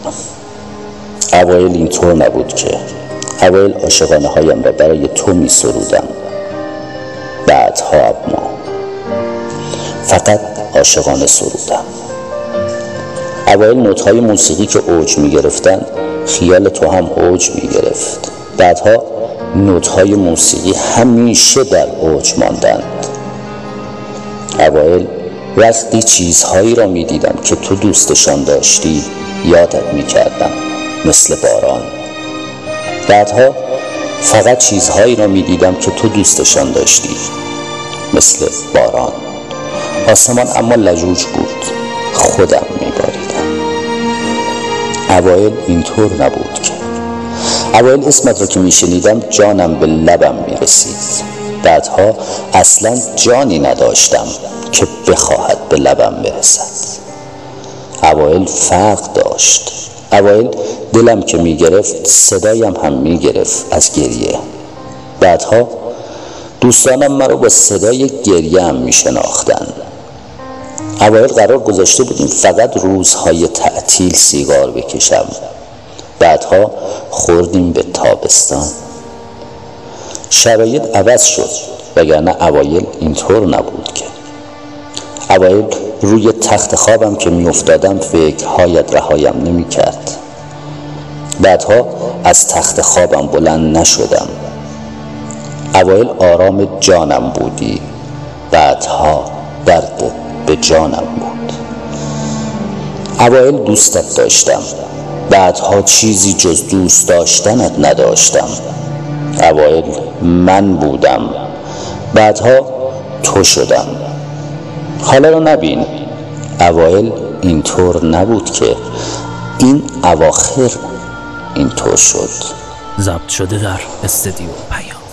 اوایل اینطور نبود که اوایل عاشقانه هایم را برای تو می سرودم، بعدها اما فقط عاشقانه سرودم. اوایل نوت‌های موسیقی که اوج می گرفتن خیال تو هم اوج می گرفت، بعدها نوت‌های موسیقی همیشه در اوج ماندند. اوایل وقتی چیزهایی را می دیدم که تو دوستشان داشتی یادت می کردم، مثل باران. بعدها فقط چیزهایی را می دیدم که تو دوستشان داشتی، مثل باران. آسمان اما لجوج بود، خودم می باریدم. اوایل اینطور نبود که اوایل اسمت را که می شنیدم جانم به لبم می رسید، بعدها اصلا جانی نداشتم که بخواهد به لبم برسد. اوایل فرق داشت، اوایل دلم که می گرفت صدایم هم می گرفت از گریه. بعدها دوستانم مرا با صدای گریه هم می شناختن. اوایل قرار گذاشته بودیم فقط روزهای تعطیل سیگار بکشم، بعدها خوردیم به تابستان. شرایط عوض شد، وگرنه اوایل اینطور نبود که اوایل روی تخت خوابم که می افتادم فکرهایت رهایم نمی کرد. بعدها از تخت خوابم بلند نشدم. اوایل آرام جانم بودی، بعدها درد به جانم بود. اوایل دوستت داشتم، بعدها چیزی جز دوست داشتنت نداشتم. اوایل من بودم، بعدها تو شدم. حالا رو نبین، اوایل اینطور نبود که این اواخر اینطور شد. ضبط شده در استودیو پیام.